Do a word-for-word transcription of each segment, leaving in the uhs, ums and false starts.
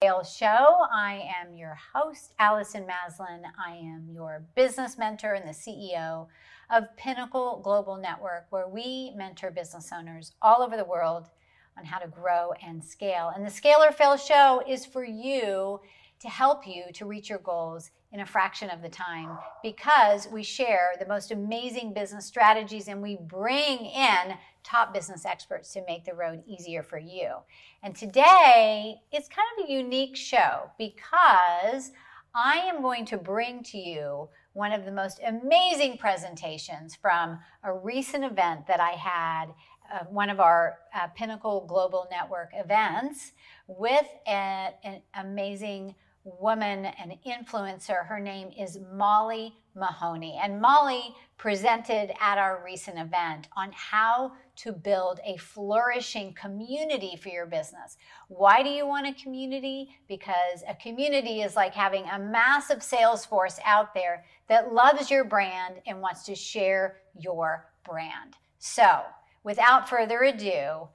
Fail Show. I am your host, Allison Maslin. I am your business mentor and the C E O of Pinnacle Global Network, where we mentor business owners all over the world on how to grow and scale. And the Scale or Fail Show is for you to help you to reach your goals in a fraction of the time, because we share the most amazing business strategies and we bring in top business experts to make the road easier for you. And today, it's kind of a unique show because I am going to bring to you one of the most amazing presentations from a recent event that I had, uh, one of our uh, Pinnacle Global Network events, with a, an amazing woman, an influencer. Her name is Molly Mahoney. And Molly presented at our recent event on how to build a flourishing community for your business. Why do you want a community? Because a community is like having a massive sales force out there that loves your brand and wants to share your brand. So, without further ado,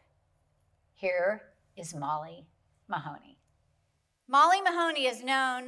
here is Molly Mahoney. Molly Mahoney is known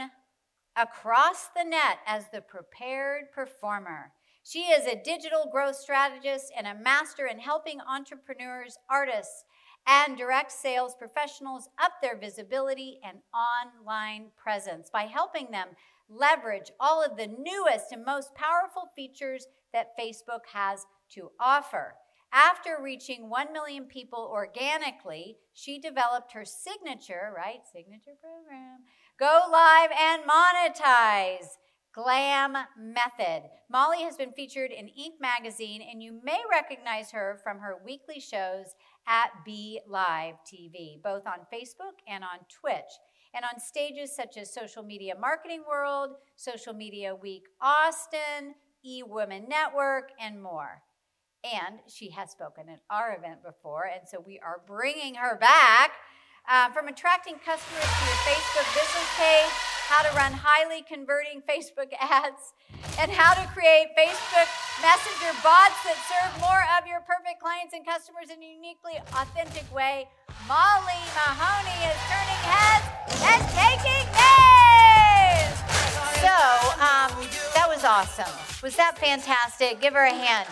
across the net as the Prepared Performer. She is a digital growth strategist and a master in helping entrepreneurs, artists, and direct sales professionals up their visibility and online presence by helping them leverage all of the newest and most powerful features that Facebook has to offer. After reaching one million people organically, she developed her signature, right, signature program, Go Live and Monetize Glam Method. Molly has been featured in Inc magazine, and you may recognize her from her weekly shows at Be Live T V, both on Facebook and on Twitch, and on stages such as Social Media Marketing World, Social Media Week Austin, eWomen Network, and more. And she has spoken at our event before, and so we are bringing her back. Um, from attracting customers to your Facebook business page, how to run highly converting Facebook ads, and how to create Facebook Messenger bots that serve more of your perfect clients and customers in a uniquely authentic way, Molly Mahoney is turning heads and taking names! So, um, that was awesome. Was that fantastic? Give her a hand.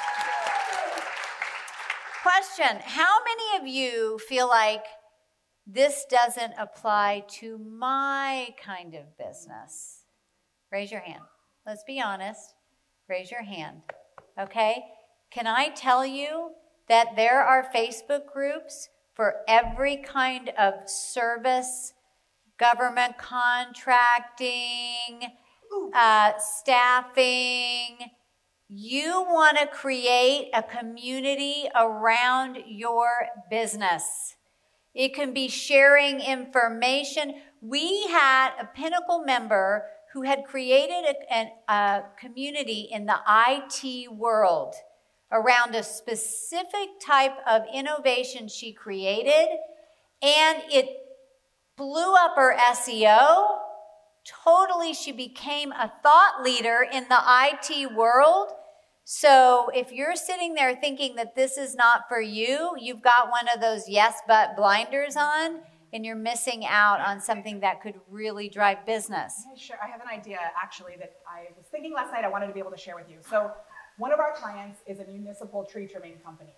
Question, how many of you feel like this doesn't apply to my kind of business? Raise your hand. Let's be honest. Raise your hand. Okay? Can I tell you that there are Facebook groups for every kind of service, government contracting, uh, staffing? You want to create a community around your business. It can be sharing information. We had a Pinnacle member who had created a, a, a community in the I T world around a specific type of innovation she created, and it blew up her S E O. Totally, she became a thought leader in the I T world. So if you're sitting there thinking that this is not for you, you've got one of those yes but blinders on, and you're missing out on something that could really drive business. Yeah, sure. I have an idea, actually, that I was thinking last night I wanted to be able to share with you. So one of our clients is a municipal tree trimming company.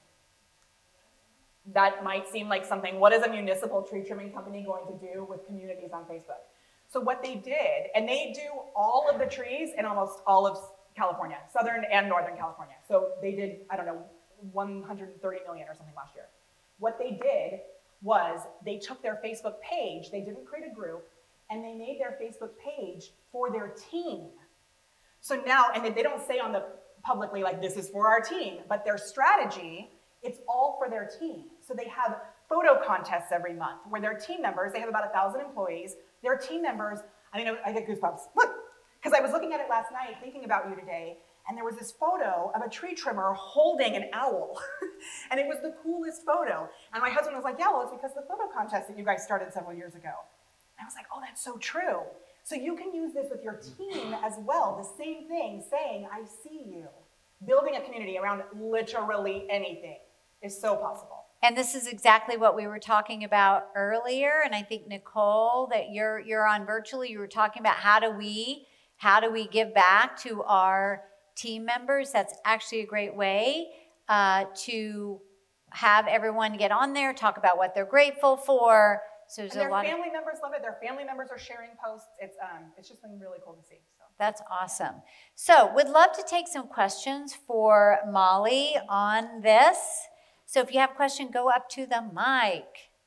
That might seem like something, what is a municipal tree trimming company going to do with communities on Facebook? So what they did, and they do all of the trees in almost all of California, Southern and Northern California. So they did, I don't know, one hundred thirty million or something last year. What they did was they took their Facebook page, they didn't create a group, and they made their Facebook page for their team. So now, and they don't say on the publicly like this is for our team, but their strategy, it's all for their team. So they have photo contests every month where their team members, they have about a thousand employees, their team members, I mean, I get goosebumps. Look, because I was looking at it last night, thinking about you today, and there was this photo of a tree trimmer holding an owl. And it was the coolest photo. And my husband was like, yeah, well, it's because of the photo contest that you guys started several years ago. And I was like, oh, that's so true. So you can use this with your team as well, the same thing, saying, I see you. Building a community around literally anything is so possible. And this is exactly what we were talking about earlier. And I think, Nicole, that you're you're on virtually, you were talking about how do we how do we give back to our team members. That's actually a great way uh, to have everyone get on there, talk about what they're grateful for. So there's and their a lot family of, members love it. Their family members are sharing posts. It's um, it's just been really cool to see. So that's awesome. So would love to take some questions for Molly on this. So if you have a question, go up to the mic.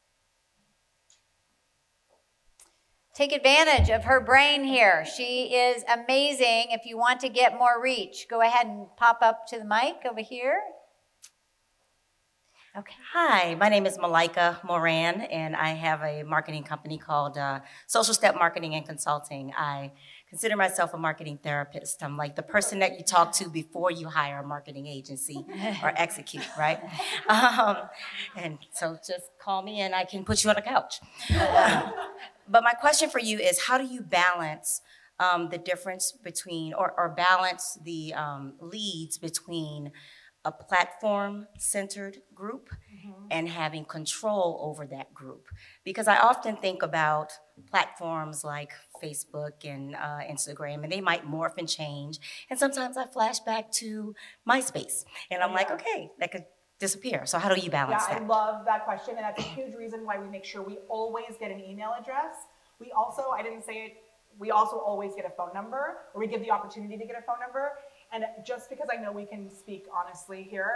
Take advantage of her brain here. She is amazing. If you want to get more reach, go ahead and pop up to the mic over here. Okay. Hi, my name is Malika Moran, and I have a marketing company called uh, Social Step Marketing and Consulting. I consider myself a marketing therapist. I'm like the person that you talk to before you hire a marketing agency or execute, right? Um, and so just call me and I can put you on a couch. Uh, but my question for you is, how do you balance um, the difference between, or, or balance the um, leads between a platform-centered group mm-hmm. and having control over that group? Because I often think about platforms like Facebook and uh, Instagram, and they might morph and change. And sometimes I flash back to MySpace, and I'm yeah. like, okay, that could disappear. So how do you balance yeah, that? I love that question, and that's a huge reason why we make sure we always get an email address. We also, I didn't say it, we also always get a phone number, or we give the opportunity to get a phone number. And just because I know we can speak honestly here,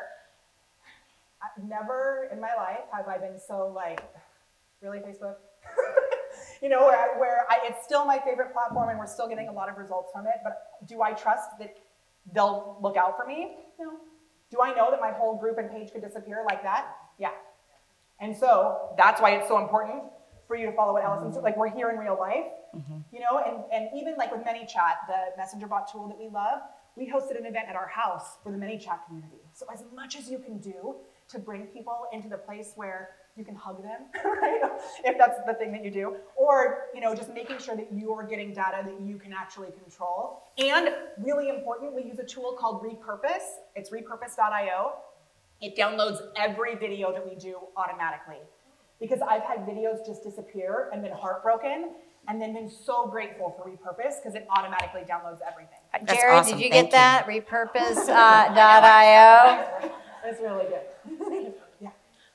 never in my life have I been so like, really Facebook? you know, where, I, where I, it's still my favorite platform and we're still getting a lot of results from it, but do I trust that they'll look out for me? No. Do I know that my whole group and page could disappear like that? Yeah. And so that's why it's so important for you to follow what Allison said. Like, we're here in real life, mm-hmm. you know, and, and even like with ManyChat, the messenger bot tool that we love, we hosted an event at our house for the ManyChat community. So as much as you can do to bring people into the place where you can hug them, right? If that's the thing that you do, or you know, just making sure that you are getting data that you can actually control. And really important, we use a tool called Repurpose. It's repurpose dot i o. It downloads every video that we do automatically. Because I've had videos just disappear and been heartbroken, and then been so grateful for Repurpose because it automatically downloads everything. That's Jared, awesome. Did you Thank get you. that? repurpose dot i o. That's really good. yeah.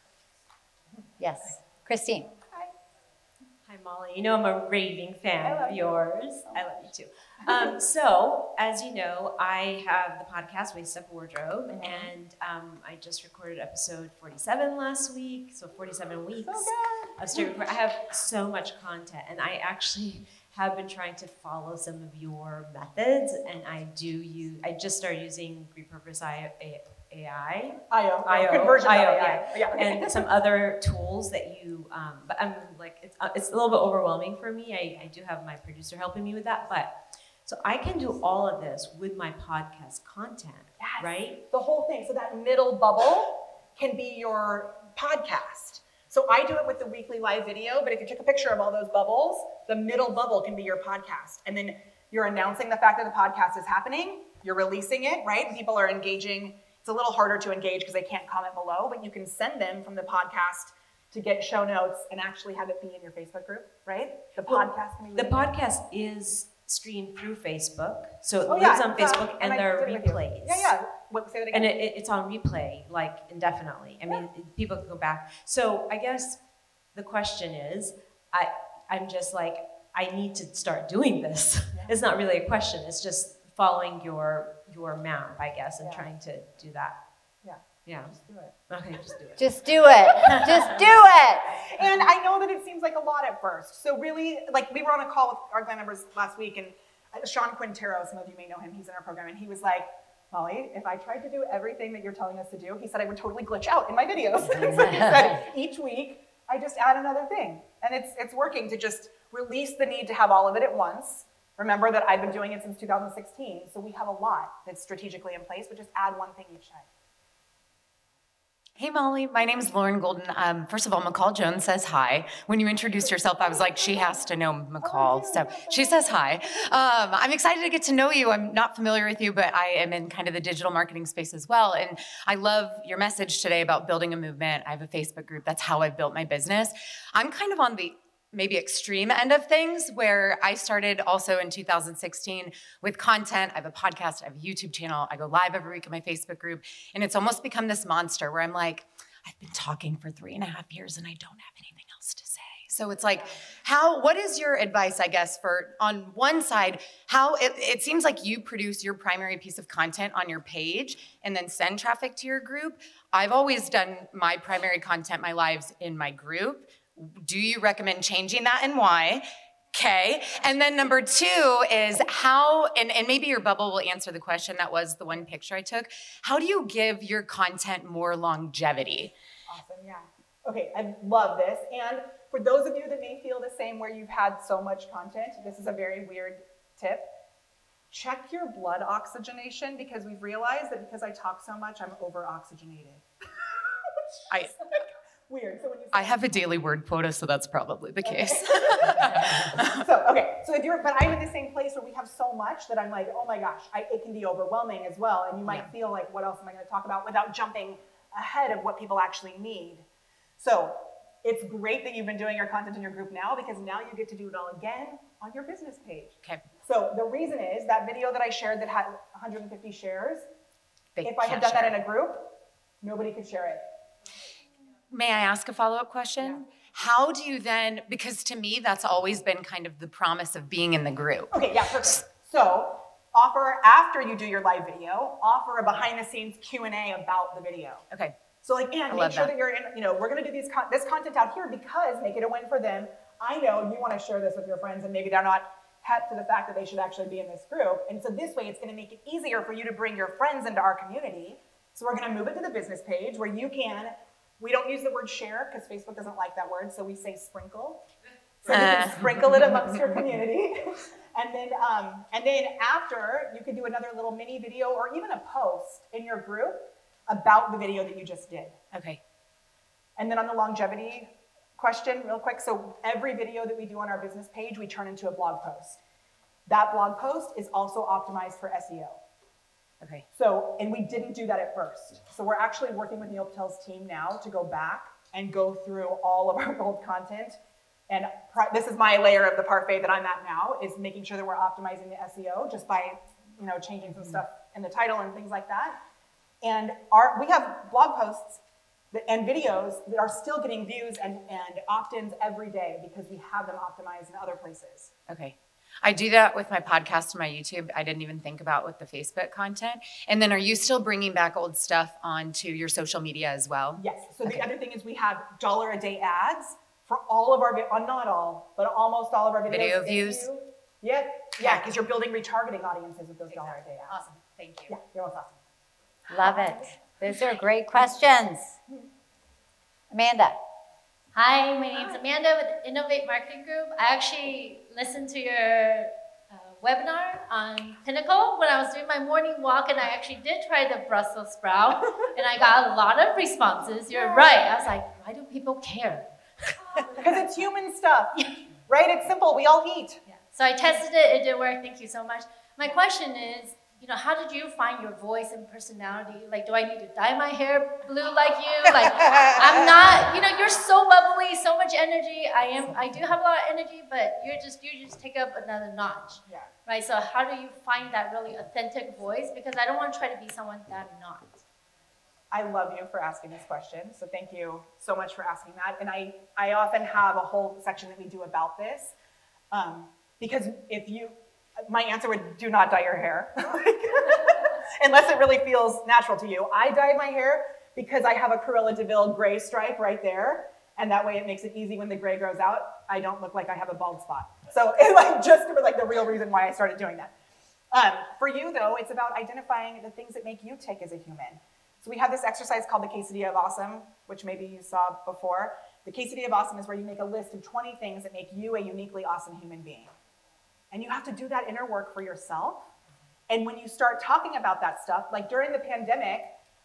Yes. Christine. Hi. Hi, Molly. You know I'm a raving fan of yours. You. I love you too. Um, so, as you know, I have the podcast Waist Up Wardrobe, mm-hmm. and um, I just recorded episode forty-seven last week, so forty-seven weeks so of straight record. I have so much content, and I actually have been trying to follow some of your methods, and I do use, I just started using Repurpose A I. I O. I O. Conversion I O, yeah. yeah. And some other tools that you, um, but I'm like, it's, uh, it's a little bit overwhelming for me. I, I do have my producer helping me with that, but so I can do all of this with my podcast content, yes. right? The whole thing. So that middle bubble can be your podcast. So I do it with the weekly live video, but if you took a picture of all those bubbles, the middle bubble can be your podcast. And then you're announcing the fact that the podcast is happening, you're releasing it, right? People are engaging. It's a little harder to engage because they can't comment below, but you can send them from the podcast to get show notes and actually have it be in your Facebook group, right? The well, podcast can be The really podcast is streamed through Facebook, so it oh, lives yeah, on Facebook, uh, and, and there are replays. Yeah, yeah. What, say that again. And it, it, it's on replay, like, indefinitely. I mean, yeah. people can go back. So I guess the question is, I, I'm just like, I need to start doing this. Yeah. It's not really a question. It's just following your your map, I guess, and yeah. trying to do that. Yeah. Yeah. Just do it. Okay, just do it. Just do it. Just do it. And I know that it seems like a lot at first. So really, like, we were on a call with our Glam members last week, and Sean Quintero, some of you may know him, he's in our program, and he was like, Molly, if I tried to do everything that you're telling us to do, he said I would totally glitch out in my videos. So he said, each week, I just add another thing. And it's it's working to just release the need to have all of it at once. Remember that I've been doing it since two thousand sixteen, so we have a lot that's strategically in place, but just add one thing each time. Hey, Molly. My name's Lauren Golden. Um, first of all, McCall Jones says hi. When you introduced yourself, I was like, she has to know McCall. So she says hi. Um, I'm excited to get to know you. I'm not familiar with you, but I am in kind of the digital marketing space as well. And I love your message today about building a movement. I have a Facebook group. That's how I've built my business. I'm kind of on the maybe extreme end of things, where I started also in two thousand sixteen with content. I have a podcast, I have a YouTube channel, I go live every week in my Facebook group, and it's almost become this monster where I'm like, I've been talking for three and a half years and I don't have anything else to say. So it's like, how, what is your advice, I guess, for, on one side, how, it, it seems like you produce your primary piece of content on your page and then send traffic to your group. I've always done my primary content, my lives, in my group. Do you recommend changing that, and why? Okay. And then number two is how, and, and maybe your bubble will answer the question. That was the one picture I took. How do you give your content more longevity? Awesome, yeah. Okay, I love this. And for those of you that may feel the same, where you've had so much content, this is a very weird tip. Check your blood oxygenation, because we've realized that because I talk so much, I'm over-oxygenated. I... Weird. So when you I have a daily word quota, so that's probably the case. Okay. so, okay, so if you're, but I'm in the same place where we have so much that I'm like, oh my gosh, I, it can be overwhelming as well. And you might yeah. feel like, what else am I going to talk about, without jumping ahead of what people actually need. So it's great that you've been doing your content in your group now, because now you get to do it all again on your business page. Okay. So the reason is that video that I shared that had one hundred fifty shares, they if I had done that in a group, nobody could share it. May I ask a follow-up question? Yeah. How do you then, because to me, that's always been kind of the promise of being in the group. Okay, yeah, perfect. So offer, after you do your live video, offer a behind-the-scenes Q and A about the video. Okay. So like, and make sure that. that you're in, you know, we're gonna do these con this content out here because make it a win for them. I know you wanna share this with your friends, and maybe they're not hep to the fact that they should actually be in this group. And so this way, it's gonna make it easier for you to bring your friends into our community. So we're gonna move it to the business page where you can, we don't use the word share because Facebook doesn't like that word, so we say sprinkle. So you can uh. sprinkle it amongst your community. And then, um, and then after, you could do another little mini video or even a post in your group about the video that you just did. Okay. And then on the longevity question, real quick, so every video that we do on our business page, we turn into a blog post. That blog post is also optimized for S E O. Okay. So, and we didn't do that at first. So we're actually working with Neil Patel's team now to go back and go through all of our old content. And this is my layer of the parfait that I'm at now, is making sure that we're optimizing the S E O just by, you know, changing some stuff in the title and things like that. And our, we have blog posts that, and videos that are still getting views and, and opt-ins every day because we have them optimized in other places. Okay. I do that with my podcast and my YouTube. I didn't even think about with the Facebook content. And then are you still bringing back old stuff onto your social media as well? Yes. So okay. The other thing is we have dollar a day ads for all of our, not all, but almost all of our videos. Video views? You, yeah, yeah, because you're building retargeting audiences with those exactly. dollar a day ads. Awesome. Thank you. Yeah, you're most awesome. Love it. Those are great questions. Amanda. Hi, my name's Amanda with Innovate Marketing Group. I actually listened to your uh, webinar on Pinnacle when I was doing my morning walk, and I actually did try the Brussels sprout, and I got a lot of responses. You're right. I was like, why do people care? Because it's human stuff, right? It's simple. We all eat. Yeah. So I tested it. It did work. Thank you so much. My question is, you know, how did you find your voice and personality? Like, do I need to dye my hair blue like you? Like, I'm not, you know, you're so bubbly, so much energy. I am, I do have a lot of energy, but you're just, you just take up another notch, yeah. right? So how do you find that really authentic voice? Because I don't want to try to be someone that I'm not. I love you for asking this question. So thank you so much for asking that. And I, I often have a whole section that we do about this. Um, because if you, my answer would do not dye your hair. Unless it really feels natural to you. I dye my hair because I have a Cruella de Vil gray stripe right there. And that way it makes it easy when the gray grows out. I don't look like I have a bald spot. So it's like just for like the real reason why I started doing that. Um, for you though, it's about identifying the things that make you tick as a human. So we have this exercise called the Quesadilla of Awesome, which maybe you saw before. The Quesadilla of Awesome is where you make a list of twenty things that make you a uniquely awesome human being. And you have to do that inner work for yourself. And when you start talking about that stuff, like during the pandemic,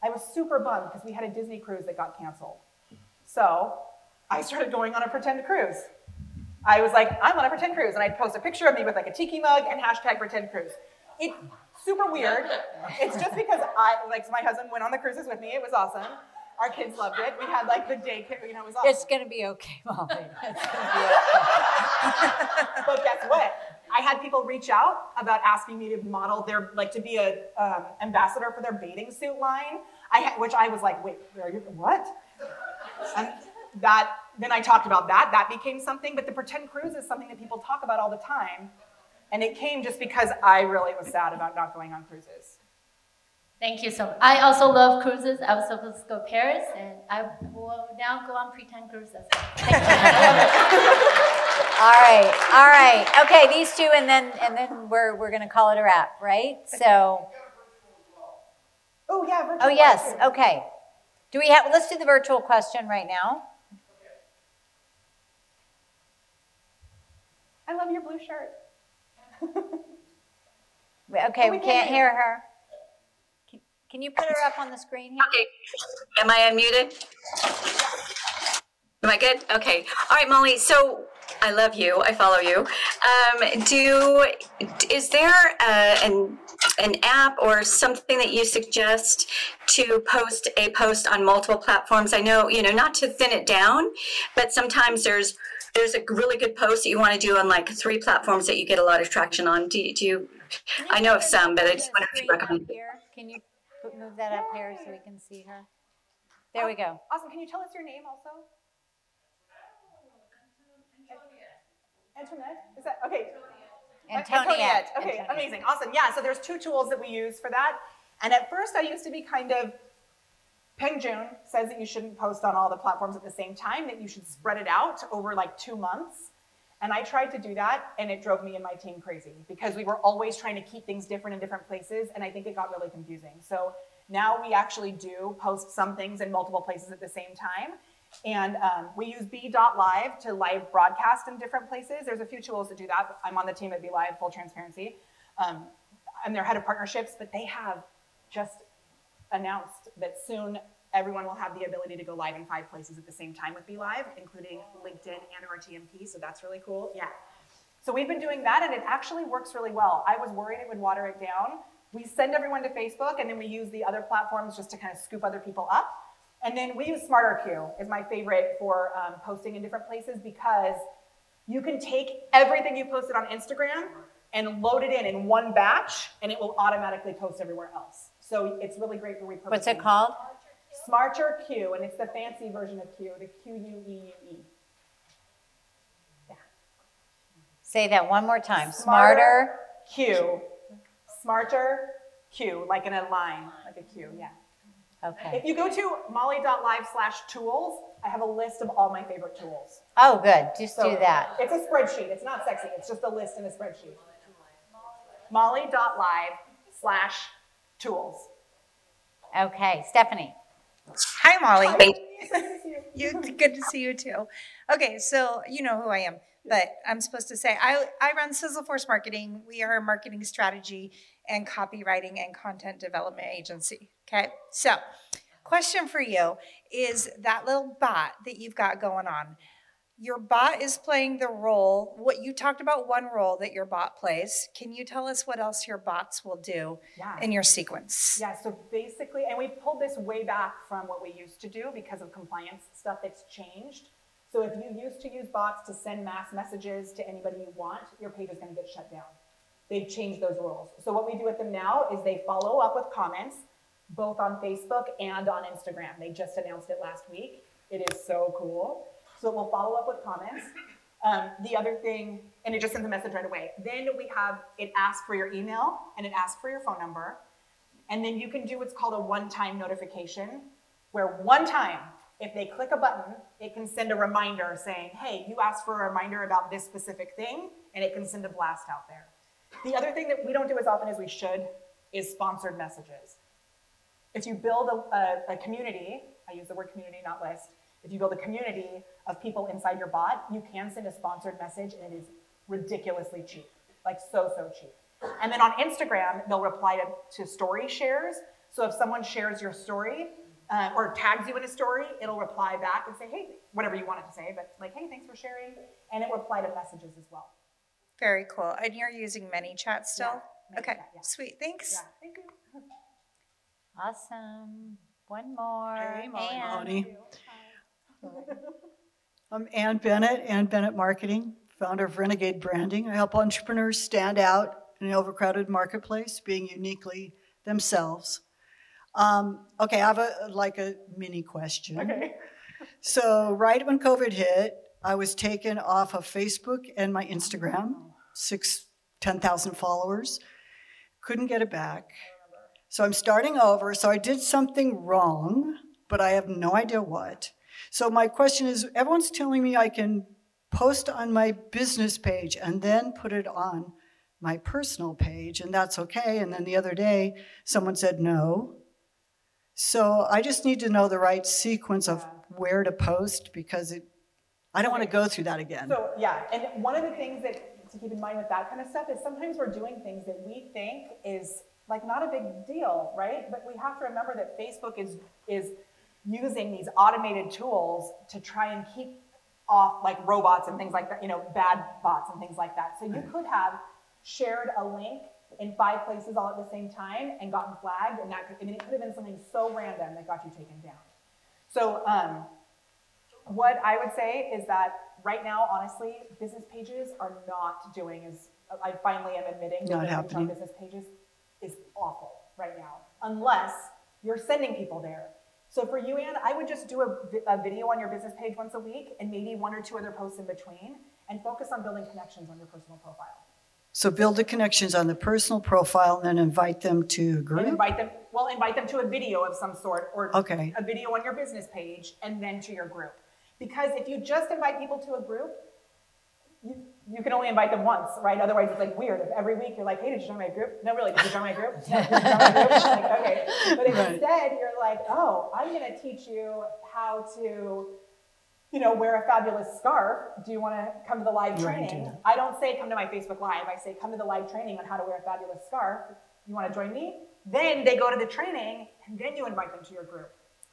I was super bummed because we had a Disney cruise that got canceled. So I started going on a pretend cruise. I was like, I'm on a pretend cruise, and I'd post a picture of me with like a tiki mug and hashtag pretend cruise. It's super weird. It's just because I, like, so my husband went on the cruises with me. It was awesome. Our kids loved it. We had like the day, you know, it was awesome. It's gonna be okay, Molly. It's gonna be okay. But guess what? I had people reach out about asking me to model their, like to be a um, ambassador for their bathing suit line. I had, which I was like, wait, are you, what? And that, then I talked about that. That became something. But the pretend cruise is something that people talk about all the time. And it came just because I really was sad about not going on cruises. Thank you so much. I also love cruises. I was supposed to go to Paris, and I will now go on pretend cruises. Thank you. All right, all right. Okay, these two, and then and then we're we're gonna call it a wrap, right? So. Oh yeah. Virtual Oh yes. question. Okay. Do we have? Let's do the virtual question right now. I love your blue shirt. Okay, We we can't can't hear. hear her. Can, can you put her up on the screen here? Okay. Am I unmuted? Am I good? Okay. All right, Molly. So I love you. I follow you. Um, do is there uh, an an app or something that you suggest to post a post on multiple platforms? I know, you know, not to thin it down, but sometimes there's there's a really good post that you want to do on like three platforms that you get a lot of traction on. Do you, do you I know of some, but I just wonder if you recommend it. Can you put, move that up here so we can see her? There we go. Awesome. Can you tell us your name also? Antoinette? Is that okay? Antoniette. Okay, Antoniette. amazing. Awesome. Yeah, so there's two tools that we use for that. And at first I used to be kind of, Peng Joon says that you shouldn't post on all the platforms at the same time, that you should spread it out over like two months. And I tried to do that, and it drove me and my team crazy because we were always trying to keep things different in different places, and I think it got really confusing. So now we actually do post some things in multiple places at the same time. And um, we use B dot live to live broadcast in different places. There's a few tools to do that. I'm on the team at Be Live, full transparency. Um, I'm their head of partnerships, but they have just announced that soon everyone will have the ability to go live in five places at the same time with Be Live, including LinkedIn and R T M P, so that's really cool. Yeah. So we've been doing that, and it actually works really well. I was worried it would water it down. We send everyone to Facebook, and then we use the other platforms just to kind of scoop other people up. And then we use SmarterQ is my favorite for um, posting in different places because you can take everything you posted on Instagram and load it in in one batch, and it will automatically post everywhere else. So it's really great for repurposing. What's it called? SmarterQ, and it's the fancy version of Q, the Q U E U E. Yeah. Say that one more time. Smarter Smarter. Q. Smarter Q, like in a line, like a Q, yeah. Okay. If you go to molly.live slash tools, I have a list of all my favorite tools. Oh, good. Just So do that. It's a spreadsheet. It's not sexy. It's just a list in a spreadsheet. molly.live slash tools. Okay, Stephanie. Hi, Molly. Thank You, good to see you too. Okay, so you know who I am, but I'm supposed to say I, I run Sizzleforce Marketing. We are a marketing strategy and copywriting and content development agency. Okay, so question for you is that little bot that you've got going on. Your bot is playing the role, what you talked about one role that your bot plays. Can you tell us what else your bots will do Yeah. in your sequence? Yeah, so basically, and we pulled this way back from what we used to do because of compliance stuff that's changed. So if you used to use bots to send mass messages to anybody you want, your page is gonna get shut down. They've changed those rules. So what we do with them now is they follow up with comments, both on Facebook and on Instagram. They just announced it last week. It is so cool. So it will follow up with comments. Um, the other thing, and it just sends a message right away. Then we have, it asks for your email and it asks for your phone number. And then you can do what's called a one-time notification, where one time, if they click a button, it can send a reminder saying, hey, you asked for a reminder about this specific thing, and it can send a blast out there. The other thing that we don't do as often as we should is sponsored messages. If you build a, a, a community, I use the word community, not list, if you build a community of people inside your bot, you can send a sponsored message, and it is ridiculously cheap, like so, so cheap. And then on Instagram, they'll reply to, to story shares. So if someone shares your story uh, or tags you in a story, it'll reply back and say, hey, whatever you wanted to say, but like, hey, thanks for sharing. And it will reply to messages as well. Very cool. And you're using ManyChat still? Yeah, okay, ManyChat, yeah. sweet. Thanks. Yeah, thank you. Awesome. One more. Hey, Molly Ann. Mahoney. I'm Ann Bennett, Ann Bennett Marketing, founder of Renegade Branding. I help entrepreneurs stand out in an overcrowded marketplace, being uniquely themselves. Um, okay, I have a like a mini question. Okay. So right when COVID hit, I was taken off of Facebook and my Instagram, six, ten thousand followers. Couldn't get it back. So I'm starting over. So I did something wrong, but I have no idea what. So my question is, everyone's telling me I can post on my business page and then put it on my personal page, and that's okay. And then the other day, someone said no. So I just need to know the right sequence of where to post, because it, I don't want to go through that again. So yeah, and one of the things that to keep in mind with that kind of stuff is sometimes we're doing things that we think is like not a big deal, right? But we have to remember that Facebook is is using these automated tools to try and keep off like robots and things like that, you know, bad bots and things like that. So you could have shared a link in five places all at the same time and gotten flagged, and that could, I mean, it could have been something so random that got you taken down. So um, what I would say is that right now, honestly, business pages are not doing as, I finally am admitting Not that happening. business pages is awful right now, unless you're sending people there. So for you, Ann, I would just do a, a video on your business page once a week and maybe one or two other posts in between, and focus on building connections on your personal profile. So build the connections on the personal profile and then invite them to a And group? invite them, well, invite them to a video of some sort, or Okay. a video on your business page, and then to your group. Because if you just invite people to a group, you, you can only invite them once, right? Otherwise, it's like weird. If every week you're like, hey, did you join my group? No, really, did you join my group? Did you join my group? Like, okay. But if Right. instead you're like, oh, I'm gonna teach you how to, you know, wear a fabulous scarf. Do you want to come to the live Right, training? yeah. I don't say come to my Facebook Live. I say come to the live training on how to wear a fabulous scarf. You want to join me? Then they go to the training, and then you invite them to your group.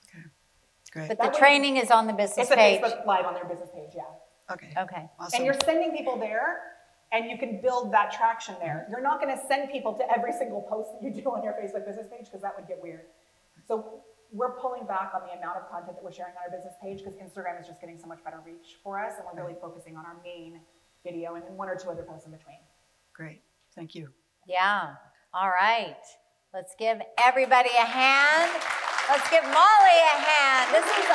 Great. But That the way- training is on the business It's a page. Facebook Live on their business page, yeah. Okay. Okay. Awesome. And you're sending people there, and you can build that traction there. You're not going to send people to every single post that you do on your Facebook business page, because that would get weird. So we're pulling back on the amount of content that we're sharing on our business page, because Instagram is just getting so much better reach for us, and we're really focusing on our main video and then one or two other posts in between. Great. Thank you. Yeah. All right. Let's give everybody a hand. Let's give Molly a hand. This is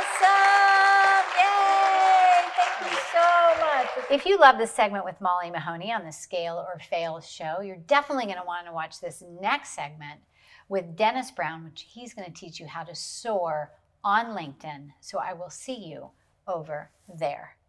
awesome. Yay. Thank you so much. If you love this segment with Molly Mahoney on the Scale or Fail show, you're definitely going to want to watch this next segment with Dennis Brown, which he's going to teach you how to soar on LinkedIn. So I will see you over there.